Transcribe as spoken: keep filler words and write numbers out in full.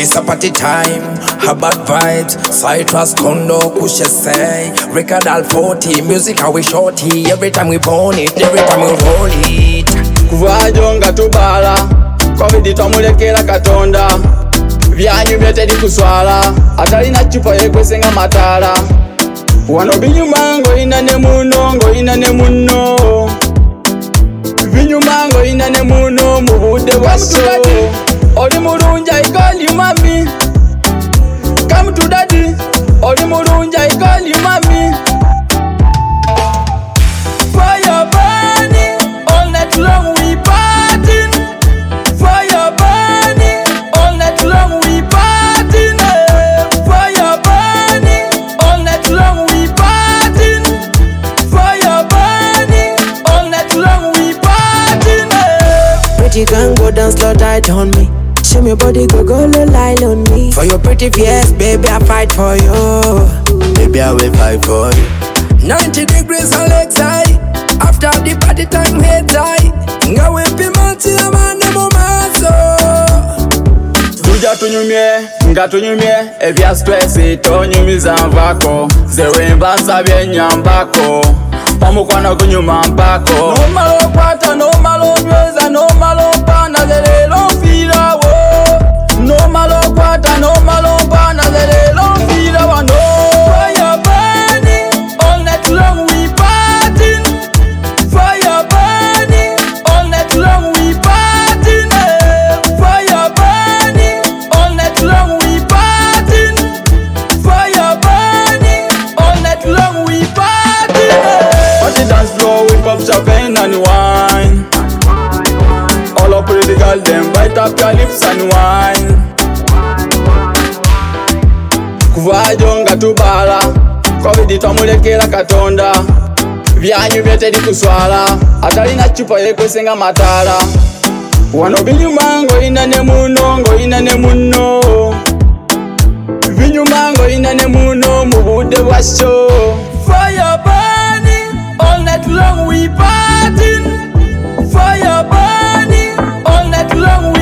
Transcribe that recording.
It's a party time, a bad vibes. Citrus, condo, kushe say. Record all forty, music how we shorty. Every time we burn it, every time we roll it. Kuvajonga tubala, covid twamulekera Katonda. Vyanyu byetedi kuswala, atalina chupa yekwesenga matala. Wano binyumango inane muno, ngo inane muno. Binyumango inane muno, mubude waso. Oli mulunja I call you mommy. Come to daddy. Oli mulunja I call you mommy. Fire burning, all night long we partying. Fire burning, all night long we partying. Fire burning, all night long we partying. Fire burning, all night long we partying. Pretty girl go down slow tight on me. Show me body go go low lie on me. For your pretty face, baby, I fight for you. Baby, I will fight for you. Ninety degrees on legs high. After the party time head high. Nga wepi mati na mande mumaso. Tuja tunyumye, nga tunyumye. Evya stress tonyumiza mvako. Zewe mbasa byenyambako. Pamukwana kunyuma mpako. No malo kwata, no malo nweza, no malo pana zelelo fila wo. No malo kwata, no malo pana zelelo fila wa no. Fire burning, all night long we partying. Fire burning, all night long we partying. Fire burning, all night long we partying. Fire burning, all night long we partying. On the dance floor we pop champagne and wine. All up pretty girl them bite up your lips and wine. Kuvajonga tubala, covid twamulekera Katonda. Vyanyu byetedi kuswala, atalina chupa yekwesenga matala. Wano binyumango inane muno, ngo inane muno. Binyumango inane muno, mubude washo. Fire burning, all night long we partying. Fire burning, all night long we